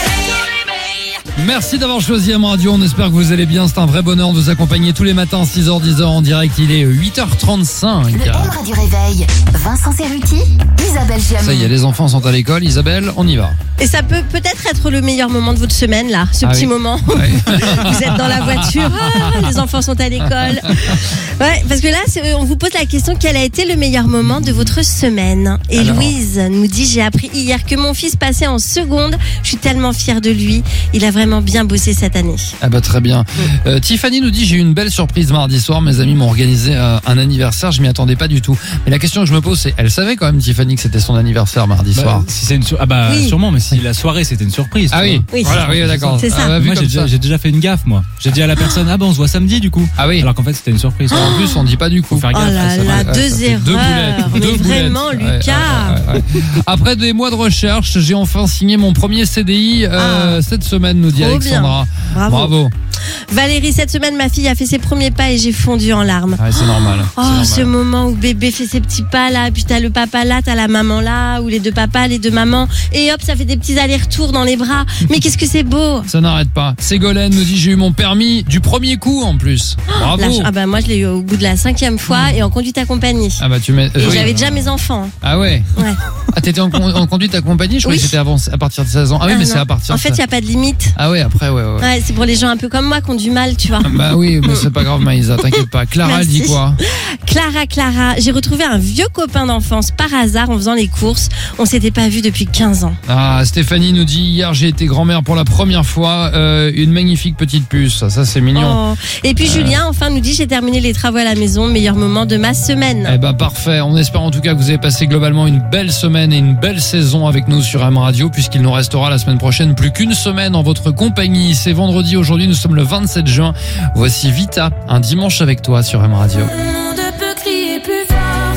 réveil. Merci d'avoir choisi M Radio, on espère que vous allez bien, c'est un vrai bonheur de vous accompagner tous les matins six heures dix heures en direct, il est huit heures trente-cinq. Le M Radio Réveil. Vincent Cerruti, Isabelle Giammi. Ça y est, les enfants sont à l'école, Isabelle, on y va. Et ça peut peut-être être le meilleur moment de votre semaine là, ce Ah petit oui. moment. Ouais. Vous êtes dans la voiture, ah, les enfants sont à l'école. Ouais, parce que là, c'est- on vous pose la question, quel a été le meilleur moment de votre semaine? Et Alors. Louise nous dit, j'ai appris hier que mon fils passait en seconde. Je suis tellement fière de lui. Il a vraiment bien bossé cette année. Ah bah très bien. Euh, Tiffany nous dit, j'ai eu une belle surprise mardi soir, mes amis m'ont organisé euh, un anniversaire, je m'y attendais pas du tout. Mais la question que je me pose, c'est, elle savait quand même Tiffany que c'était son anniversaire mardi Bah, soir? si c'est une sur- ah bah Oui. sûrement, mais si la soirée c'était une surprise. Ah tu oui, vois. Oui. voilà, oui, d'accord. C'est ça. Ah, bah, vu Moi comme j'ai déjà, ça. j'ai déjà fait une gaffe moi. J'ai dit à la personne ah bah on se voit samedi du coup. Ah oui. Alors qu'en fait c'était une surprise. En plus, on dit pas du coup. Faut faire Oh gaffe. là ça, là, ouais. Ouais, deux ça fait erreurs. deux boulettes. Mais Deux boulettes. vraiment, Ouais, Lucas. ouais, ouais, ouais. Après des mois de recherche, j'ai enfin signé mon premier C D I euh, Ah. cette semaine, nous dit Trop Alexandra. Bravo. Bravo. Valérie, cette semaine, ma fille a fait ses premiers pas et j'ai fondu en larmes. Ouais, c'est normal. Oh, c'est normal. ce moment où bébé fait ses petits pas là, puis t'as le papa là, t'as la maman là, ou les deux papas, les deux mamans, et hop, ça fait des petits allers-retours dans les bras. Mais qu'est-ce que c'est beau! Ça n'arrête pas. Ségolène nous dit, j'ai eu mon permis du premier coup en plus. Bravo. La- ah bah moi je l'ai eu au bout de la cinquième fois et en conduite accompagnée. Ah bah tu mets. Et oui. j'avais déjà mes enfants. Ah ouais. Ouais. Ah t'étais en, con- en conduite accompagnée. Je croyais Oui. que c'était avant, à partir de seize ans. Ah oui, Ah mais non. c'est à partir. En de fait, il ça. n'y a pas de limite. Ah ouais, après ouais ouais. Ouais, c'est pour les gens un peu comme moi qui ont du mal, tu vois. Bah oui, mais c'est pas grave, Maïsa, t'inquiète pas. Clara, elle dit Merci. quoi? Clara, Clara, j'ai retrouvé un vieux copain d'enfance par hasard en faisant les courses. On s'était pas vu depuis quinze ans. Ah, Stéphanie nous dit, hier j'ai été grand-mère pour la première fois, euh, une magnifique petite puce. Ça c'est mignon. Oh. Et puis Julien, enfin, nous dit j'ai terminé les travaux à la maison, meilleur moment de ma semaine. Eh ben parfait, on espère en tout cas que vous avez passé globalement une belle semaine et une belle saison avec nous sur M Radio, puisqu'il nous restera la semaine prochaine plus qu'une semaine en votre compagnie. C'est vendredi aujourd'hui, nous sommes le vingt-sept juin. Voici Vita, un dimanche avec toi sur M Radio. Le monde peut crier plus fort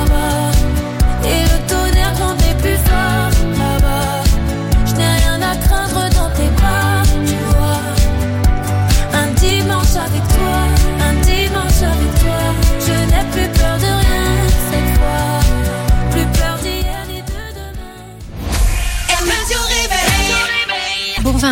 là-bas, et le tonnerre gronder plus fort là-bas. Je n'ai rien à craindre dans tes bras, tu vois. Un dimanche avec toi.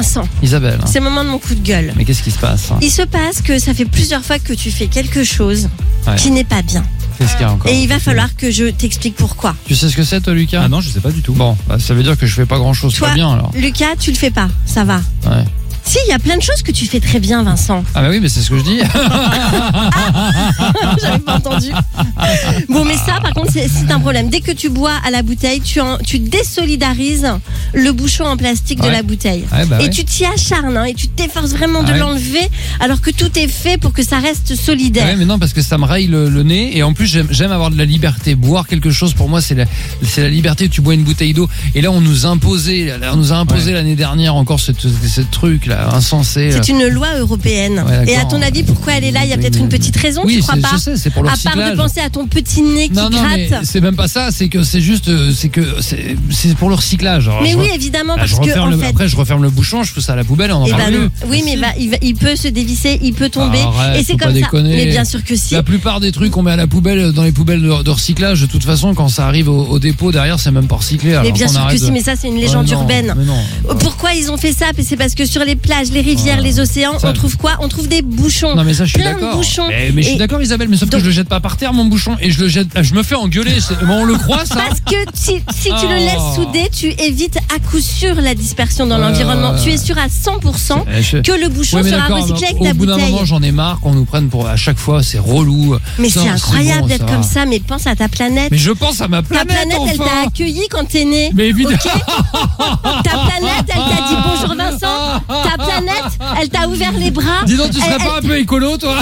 Vincent, Isabelle. c'est le moment de mon coup de gueule. Mais qu'est-ce qui se passe? Il se passe que ça fait plusieurs fois que tu fais quelque chose Ouais. qui n'est pas bien. Qu'est-ce qu'il y a encore? Et il va falloir que je t'explique pourquoi. Tu sais ce que c'est, toi, Lucas? Ah non, je sais pas du tout. Bon, bah, ça veut dire que je fais pas grand chose Toi, pas bien alors. Lucas, tu le fais pas, ça va. Ouais. Si, il y a plein de choses que tu fais très bien, Vincent. Ah bah oui, mais c'est ce que je dis. J'avais pas entendu. Bon, mais ça, par contre, c'est, c'est un problème. Dès que tu bois à la bouteille, tu, en, tu désolidarises le bouchon en plastique de Ouais. la bouteille. Ouais, bah et ouais. tu t'y acharnes, hein, et tu t'efforces vraiment de Ouais. l'enlever, alors que tout est fait pour que ça reste solidaire. Ouais, mais non, parce que ça me raye le, le nez. Et en plus, j'aime, j'aime avoir de la liberté. Boire quelque chose, pour moi, c'est la, c'est la liberté. Tu bois une bouteille d'eau. Et là, on nous a imposé, là, on nous a imposé Ouais. l'année dernière encore ce, ce truc là, insensé. C'est une loi européenne. Ouais, et à d'accord. ton avis, pourquoi elle est là? Il y a Oui, peut-être mais- une petite raison, Oui, tu crois c'est- pas? je sais, c'est pour le À part de recyclage. penser à ton petit nez qui Non, non, mais gratte. c'est même pas ça. C'est que c'est juste, euh, c'est que c'est, c'est pour le recyclage. Alors, Mais je oui, re- évidemment, bah, parce je que referme en le- fait, après, je referme le bouchon, je fous ça à la poubelle et on en eh parle ben, plus. oui, mais va- il, va- il peut se dévisser, il peut tomber. Arrête, et c'est faut pas comme ça. déconner. Mais bien sûr que si. La plupart des trucs qu'on met à la poubelle, dans les poubelles de, de recyclage, de toute façon, quand ça arrive au, au dépôt, derrière, c'est même pas recyclé. Mais alors bien qu'on sûr que arrête si, de- mais ça c'est une légende Ouais, non, urbaine. mais non. Pourquoi ils ont fait ça? C'est parce que sur les plages, les rivières, Ouais. les océans, Ça- on trouve quoi? On trouve des bouchons. Non mais ça je suis Plein de d'accord. bouchons. Mais, mais je suis Et- d'accord Isabelle, mais sauf Donc- que je le jette pas par terre mon bouchon et je le jette, je me fais engueuler. C'est- Bon, on le croit ça? Parce que si, si tu le Oh. laisses souder, tu évites à coup sûr la dispersion dans Ouais, l'environnement. ouais, Tu es ouais. sûr à cent pour cent Eh, je- que le bouchon Ouais, mais sera d'accord, recyclé avec au ta bout d'un bouteille. moment j'en ai marre qu'on nous prenne pour à chaque fois, c'est relou. Mais Ça, c'est incroyable bon, d'être ça comme va. ça, mais pense à ta planète. Mais je pense à ma Ta planète, planète, elle enfin. t'a accueilli quand t'es né. Mais évidemment. Ok. Ta planète, elle t'a dit bonjour Vincent. Ta planète, elle t'a ouvert les bras. Dis donc, tu serais Elle- pas un peu écolo toi?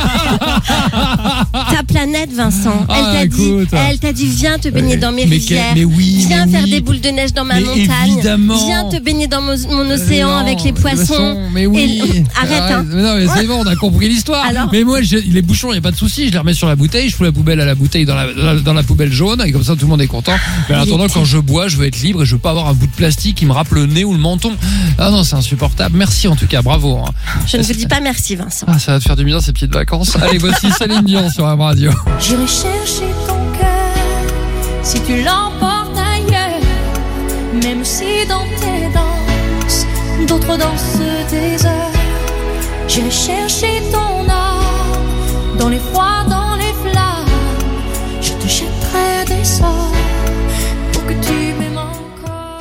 Ta planète, Vincent, elle Ah, t'a dit, écoute. elle t'a dit, viens te baigner Mais- dans mes mais rivières. quel- mais oui, viens mais faire oui. des boules de neige dans ma Mais montagne. évidemment. Viens te baigner dans mon, mon océan Non, avec les de toute poissons. façon, mais oui. Et- arrête, hein. Mais non, mais c'est bon, on a compris l'histoire. Alors mais moi, je- les bouchons, il n'y a pas de souci. Je les remets sur la bouteille, je fous la poubelle à la bouteille dans la, dans la, dans la poubelle jaune, et comme ça, tout le monde est content. Mais en Il attendant, est quand je bois, je veux être libre et je veux pas avoir un bout de plastique qui me râpe le nez ou le menton. Ah non, c'est insupportable. Merci en tout cas, bravo. hein. Je ne vous dis pas merci, Vincent. Ah, ça va te faire du bien ces petites vacances. Allez, voici Céline Dion sur M Radio. J'irai chercher ton cœur si tu l'emportes ailleurs, même si dans tes danses, d'autres dansent des heures. J'irai chercher ton âme dans les froids, dans les flammes. Je te jetterai des sorts pour que tu m'aimes encore.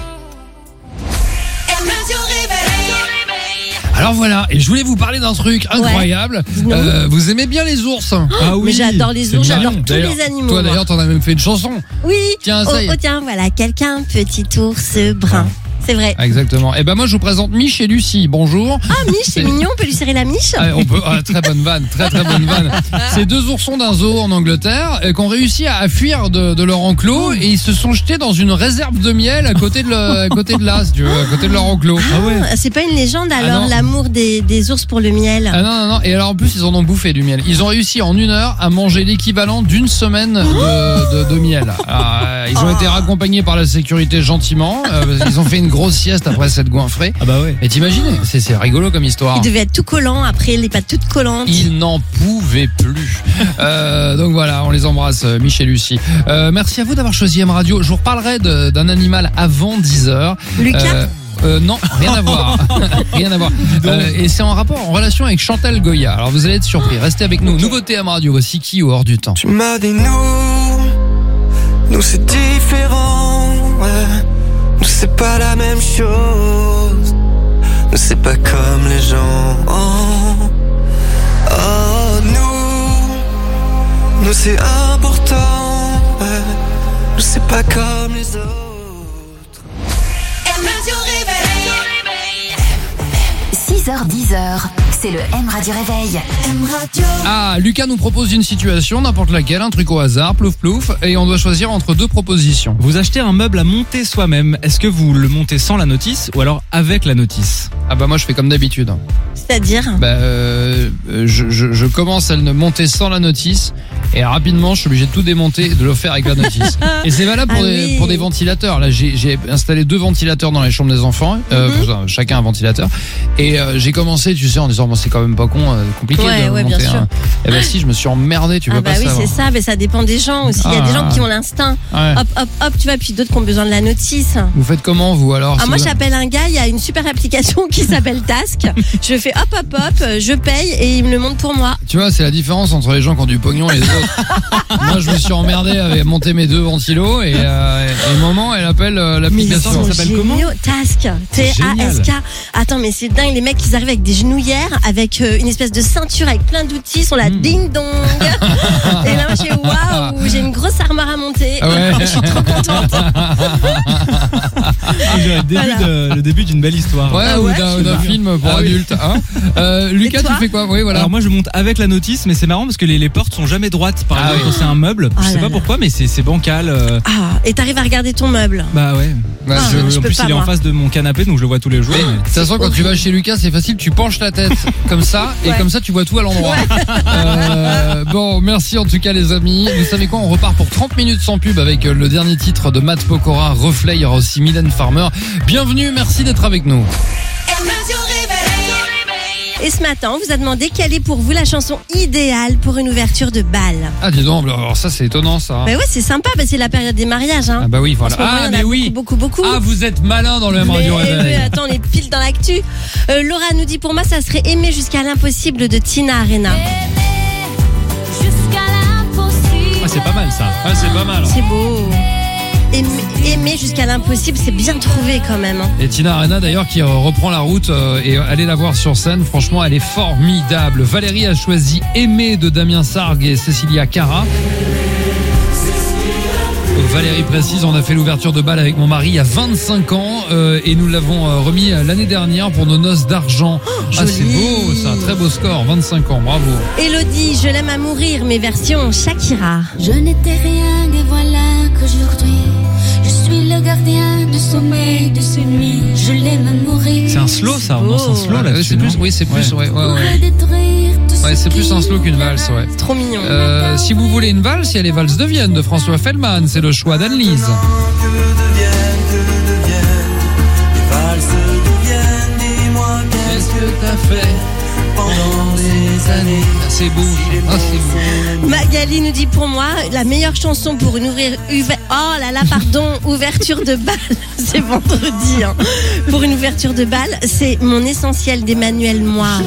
M Radio réveil. Alors voilà, et je voulais vous parler d'un truc incroyable. Dis-nous. Euh, vous aimez bien les ours? Ah oui. Mais j'adore les c'est ours, mignon. j'adore tous D'ailleurs, les animaux. Toi moi. d'ailleurs, t'en as même fait une chanson. Oui. Tiens, oh, ça y est. oh, tiens, voilà, quelqu'un, petit ours brun. C'est vrai. Exactement. Et ben moi je vous présente Mich et Lucie. Bonjour. Ah, Mich, c'est mignon, on peut lui serrer la miche. Ah, on peut, ah, très bonne vanne, très très bonne vanne. C'est deux oursons d'un zoo en Angleterre euh, qui ont réussi à, à fuir de, de leur enclos et ils se sont jetés dans une réserve de miel à côté de, le, à côté de là, si tu veux, à côté de leur enclos. Ah ouais. Ah, c'est pas une légende alors, non. l'amour des, des ours pour le miel. Ah non, non, non. Et alors en plus, ils en ont bouffé du miel. Ils ont réussi en une heure à manger l'équivalent d'une semaine de, de, de miel. Alors, euh, ils ont été raccompagnés par la sécurité gentiment. Euh, ils ont fait une grosse sieste après s'être goinfrés. Ah bah ouais. Et t'imagines, c'est c'est rigolo comme histoire. Il devait être tout collant, après les pattes toutes collantes. Ils n'en pouvaient plus. Euh, donc voilà, on les embrasse, euh, Mich et Lucie. Euh, merci à vous d'avoir choisi M Radio. Je vous reparlerai de- d'un animal avant dix heures. Lucas Euh, euh, non, rien à voir. Rien à voir. Euh, et c'est en rapport, en relation avec Chantal Goya. Alors vous allez être surpris. Restez avec nous. Nouveauté M Radio. Voici qui au hors du temps. Tu m'as dit nous, nous c'est différent, ouais. Nous c'est pas la même chose, nous c'est pas comme les gens. Oh, oh nous, nous c'est important, ouais. Nous c'est pas comme les autres. M Radio réveil. six heures dix heures, c'est le M Radio Réveil. M Radio. Ah, Lucas nous propose une situation, n'importe laquelle, un truc au hasard, plouf plouf, et on doit choisir entre deux propositions. Vous achetez un meuble à monter soi-même. Est-ce que vous le montez sans la notice ou alors avec la notice? Ah bah moi je fais comme d'habitude. C'est-à-dire Bah, euh, je, je, je commence à le monter sans la notice et rapidement je suis obligé de tout démonter et de le faire avec la notice. Et c'est valable pour, Ah des, oui. pour des ventilateurs. Là j'ai j'ai installé deux ventilateurs dans les chambres des enfants, euh, Mhm. enfin, chacun un ventilateur. Et euh, j'ai commencé, tu sais, en disant bon c'est quand même pas con, euh, compliqué Ouais, de ouais, monter bien sûr. un. Eh ben si, je me suis emmerdé, tu Ah peux bah pas oui, savoir. c'est ça, mais ça dépend des gens aussi. Il y a Ah. des gens qui ont l'instinct. Ouais. Hop, hop, hop, tu vois, puis d'autres qui ont besoin de la notice. Vous faites comment vous alors Ah, si moi, vous- j'appelle un gars, il y a une super application qui s'appelle Task. Je fais hop, hop, hop, je paye et il me le monte pour moi. Tu vois, c'est la différence entre les gens qui ont du pognon et les autres. Moi, je me suis emmerdé avec monter mes deux ventilos et, euh, et maman, elle appelle euh, Mais ils l'application. sont géniaux. Task. T A S K. Attends, mais c'est dingue, les mecs, ils arrivent avec des genouillères, avec euh, une espèce de ceinture avec plein d'outils, ils sont là, ding dong. Et là, moi, je fais waouh, j'ai une grosse armoire à monter. Ah ouais. Je suis trop contente. On dirait le début Voilà. de- le début d'une belle histoire. Ouais, Ah ou ouais, d'un je d'un sais film pour Ah oui. adultes. Hein. Euh, Lucas, Et toi tu fais quoi? Oui, voilà. Alors moi je monte avec la notice, mais c'est marrant parce que les, les portes sont jamais droites. Par Ah exemple, oui. quand c'est un meuble, Ah je sais là pas là. pourquoi, mais c'est c'est bancal. euh. Ah, et t'arrives à regarder ton meuble. Bah ouais. Bah, Ah, je- je en peux plus pas, il est en moi. face de mon canapé, donc je le vois tous les jours. Mais, mais- de toute façon, quand tu vas chez Lucas, c'est facile, tu penches la tête comme ça, et Ouais. comme ça, tu vois tout à l'endroit. Euh, bon, merci en tout cas, les amis. Vous savez quoi, on repart pour trente minutes sans pub avec euh, le dernier titre de Matt Pokora, Reflet. Il y aura aussi Mylène Farmer. Bienvenue, merci d'être avec nous. Et ce matin, on vous a demandé quelle est pour vous la chanson idéale pour une ouverture de bal. Ah, dis donc, alors ça, c'est étonnant, ça. Bah ouais, c'est sympa, bah c'est la période des mariages. Hein. Ah bah oui, En voilà. ce moment, Ah, il y en mais a oui. Beaucoup, beaucoup, beaucoup. Ah, vous êtes malin dans le même Mais, radio eh réveil. oui, attends, on est pile dans l'actu. Euh, Laura nous dit pour moi, ça serait Aimer jusqu'à l'impossible de Tina Arena. Jusqu'à l'impossible. Ah, c'est pas mal ça. Ah, c'est pas mal. C'est beau. Aimer, aimer jusqu'à l'impossible, c'est bien trouvé quand même. Hein. Et Tina Arena d'ailleurs qui euh, reprend la route euh, et allez la voir sur scène, franchement elle est formidable. Valérie a choisi Aimer de Damien Sargue et Cécilia Cara. Euh, Valérie précise, on a fait l'ouverture de bal avec mon mari il y a vingt-cinq ans euh, et nous l'avons euh, remis euh, l'année dernière pour nos noces d'argent. Ah joli. c'est beau, c'est un très beau score, vingt-cinq ans, bravo. Elodie, je l'aime à mourir, mais version Shakira. Je n'étais rien et voilà qu'aujourd'hui je suis le gardien du sommeil de ces nuits. Je l'aime à mourir. C'est un slow ça, on lance un slow Ouais, là-dessus. c'est plus, non oui c'est plus, ouais, ouais, Pour ouais. détruire tout ce Ouais, c'est plus qui un slow qu'une valse, ouais. C'est trop mignon. Euh, si vous voulez une valse, il y a les valses de Vienne de François Feldman, c'est le choix d'Anne-Lise. Que deviennent, que deviennent les valses deviennent, dis-moi qu'est-ce que t'as fait pendant des années. Ah, c'est beau, ah, c'est beau. Magali nous dit pour moi, la meilleure chanson pour une ouvrir, uver- oh là là, pardon, ouverture de bal, c'est vendredi, hein. Pour une ouverture de bal, c'est Mon essentiel d'Emmanuel Moir.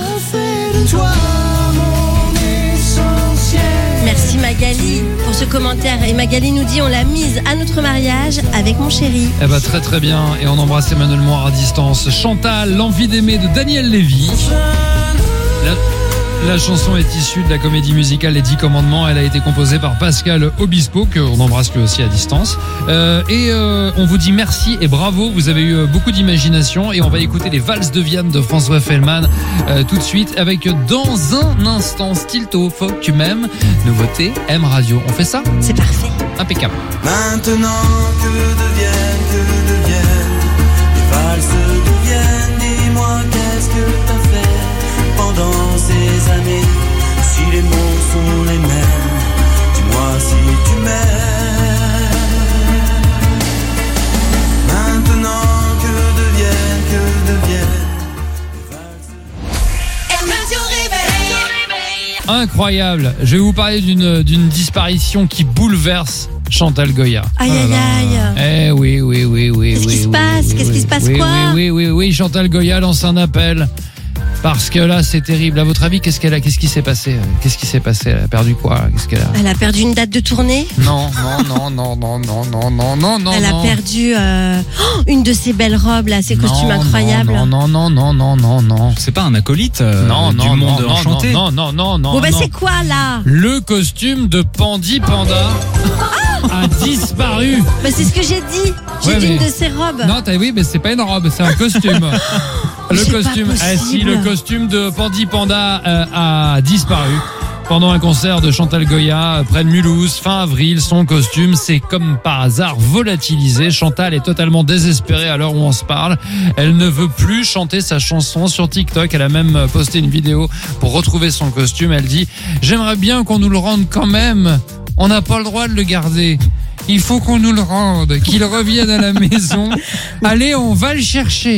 Merci Magali pour ce commentaire. Et Magali nous dit, on l'a mise à notre mariage avec mon chéri. Eh ben, très très bien, et on embrasse Emmanuel Moir à distance. Chantal, l'envie d'aimer de Daniel Lévy. La, la chanson est issue de la comédie musicale Les Dix Commandements. Elle a été composée par Pascal Obispo, qu'on embrasse lui aussi à distance. Euh, et euh, on vous dit merci et bravo, vous avez eu euh, beaucoup d'imagination. Et on va écouter les valses de Vienne de François Feldman euh, tout de suite, avec dans un instant Stilto, Faut que tu m'aimes. Nouveauté M Radio. On fait ça? C'est parfait. Impeccable. Maintenant que deviennent, que deviennent les valses deviennent, dis-moi qu'est-ce que t'as fait pendant ces années. Si les mots sont les mêmes, dis-moi si tu m'aimes. Maintenant que deviennent, que deviennent les valses. Incroyable. Je vais vous parler d'une d'une disparition qui bouleverse Chantal Goya. Aïe aïe aïe. Eh oui, oui, oui, oui. Qu'est-ce oui, qui se oui, passe oui, Qu'est-ce oui, qui se passe oui, quoi Oui, oui, oui, oui, Chantal Goya lance un appel. Parce que là, c'est terrible. À votre avis, qu'est-ce qu'elle a Qu'est-ce qui s'est passé Qu'est-ce qui s'est passé Elle a perdu quoi Qu'est-ce qu'elle a Elle a perdu une date de tournée. Non, non, non, non, non, non, non, non, non, non. Elle a non. perdu euh, oh, une de ses belles robes là, ses costumes Non, incroyables. Non, non, non, non, non, non, non. C'est pas un acolyte euh, Non, du non, monde non, enchanté. non, non, non, non, Bon bah non. c'est quoi là Le costume de Pandi Panda a disparu. Bah c'est ce que j'ai dit. J'ai Ouais, dit mais- une de ses robes. Non, t'as oui, mais c'est pas une robe, c'est un costume. Le C'est pas costume, ah, si, possible. le costume de Pandi Panda euh, a disparu pendant un concert de Chantal Goya euh, près de Mulhouse fin avril. Son costume s'est comme par hasard volatilisé. Chantal est totalement désespérée à l'heure où on se parle. Elle ne veut plus chanter sa chanson sur TikTok. Elle a même euh, posté une vidéo pour retrouver son costume. Elle dit « J'aimerais bien qu'on nous le rende quand même. On n'a pas le droit de le garder. Il faut qu'on nous le rende, qu'il revienne à la maison. Allez, on va le chercher.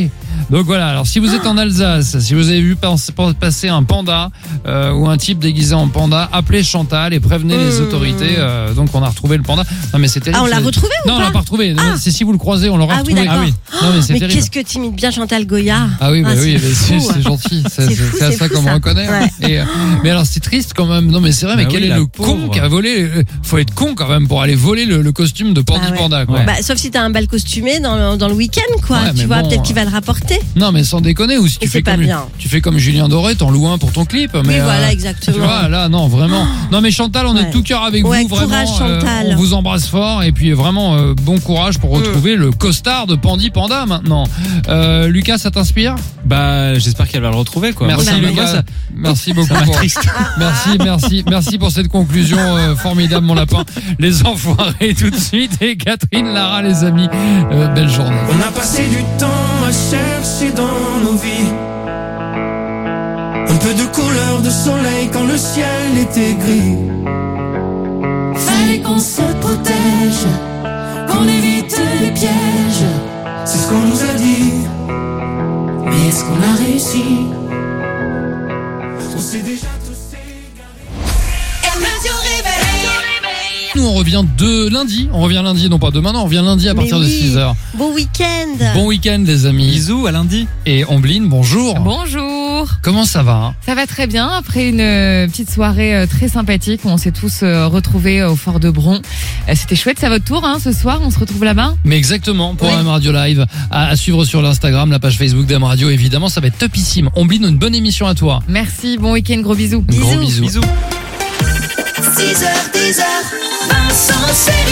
Donc voilà, alors si vous êtes en Alsace, si vous avez vu passer un panda euh, ou un type déguisé en panda, appelez Chantal et prévenez mmh. les autorités. Euh, donc on a retrouvé le panda. Non mais c'est terrible. Ah, on l'a retrouvé ou Non, pas on l'a pas retrouvé. Ah. C'est si vous le croisez, on l'aura ah, retrouvé. Oui, ah oui, oh, non mais c'est mais terrible. Qu'est-ce que tu imites bien Chantal Goya. Ah oui, bah ah, oui, c'est, c'est, fou, c'est gentil. C'est, c'est, c'est, fou, c'est à c'est ça fou, qu'on me reconnaît. Ouais. Et, euh, mais alors c'est triste quand même. Non mais c'est vrai, mais bah quel oui, est le pauvre. con qui a volé euh, Faut être con quand même pour aller voler le, le costume de Pandi ah ouais. Panda. Quoi. Ouais. Bah, sauf si t'as un bal costumé dans, dans le week-end, quoi. Ouais, tu vois, bon, peut-être qu'il va le rapporter. Non mais sans déconner, ou si tu Et fais c'est pas comme bien. tu fais comme Julien Doré, t'en loues un pour ton clip. Mais oui, euh, voilà, exactement. Tu vois, là, non, vraiment. Non mais Chantal, on ouais. est de tout cœur avec ouais, vous, vraiment. Courage, Chantal. Euh, on vous embrasse fort et puis vraiment euh, bon courage pour retrouver mm. le costard de Pandi Panda maintenant. Euh, Lucas, ça t'inspire? Bah, j'espère qu'elle va le retrouver, quoi. Merci, moi, Lucas. ça, merci beaucoup. Ça Pour... triste. Merci, merci, merci pour cette conclusion euh, formidable, mon lapin. Les enfoirés tout de suite et Catherine Lara, les amis. Euh, belle journée. On a passé du temps à chercher dans nos vies un peu de couleur de soleil quand le ciel était gris. Fallait qu'on se protège, qu'on évite les pièges. C'est ce qu'on nous a dit. Mais est-ce qu'on a réussi? On s'est déjà tous égarés. Radio Réveil. Nous on revient de lundi, on revient lundi, non pas demain, non, on revient lundi à partir oui. de six heures. Bon week-end. Bon week-end les amis. Bisous à lundi. Et Ombline, bonjour. Bonjour. Comment ça va hein? Ça va très bien, après une euh, petite soirée euh, très sympathique où on s'est tous euh, retrouvés euh, au Fort de Bron. Euh, c'était chouette, c'est à votre tour hein, ce soir, on se retrouve là-bas. Mais exactement, pour oui. M Radio Live, à, à suivre sur l'Instagram, la page Facebook d'M Radio, évidemment, ça va être topissime. Ombline, une bonne émission à toi. Merci, bon week-end, gros bisous. Gros bisous. Bisous. six heures, dix heures, Vincent, c'est